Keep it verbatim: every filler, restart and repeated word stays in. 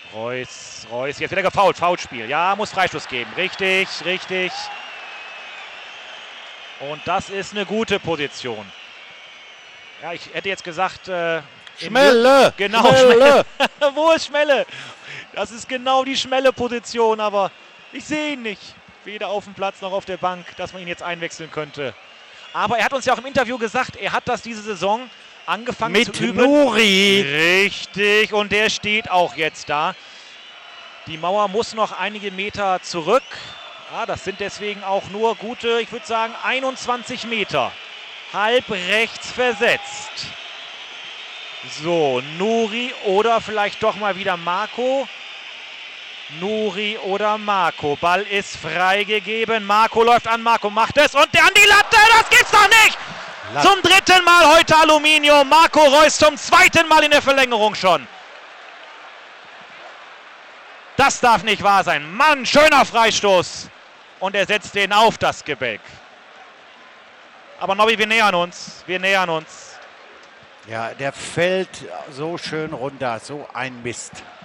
Reus, Reus, jetzt wieder gefoult, Foulspiel. Ja, muss Freistoß geben. Richtig, richtig. Und das ist eine gute Position. Ja, ich hätte jetzt gesagt... Äh, Schmelle! Genau, Schmelle! Schmelle. Wo ist Schmelle? Das ist genau die Schmelle-Position, aber ich sehe ihn nicht. Weder auf dem Platz noch auf der Bank, dass man ihn jetzt einwechseln könnte. Aber er hat uns ja auch im Interview gesagt, er hat das diese Saison angefangen Mit zu üben. Nuri. Richtig, und der steht auch jetzt da. Die Mauer muss noch einige Meter zurück. Ja, das sind deswegen auch nur gute, ich würde sagen, einundzwanzig Meter. Halb rechts versetzt. So, Nuri oder vielleicht doch mal wieder Marco. Nuri oder Marco. Ball ist freigegeben. Marco läuft an. Marco macht es und der an die Latte. Das gibt's doch nicht! Latte. Zum dritten Mal heute Aluminium. Marco Reus zum zweiten Mal in der Verlängerung schon. Das darf nicht wahr sein. Mann, schöner Freistoß. Und er setzt den auf das Gebälk. Aber Nobby, wir nähern uns. Wir nähern uns. Ja, der fällt so schön runter. So ein Mist.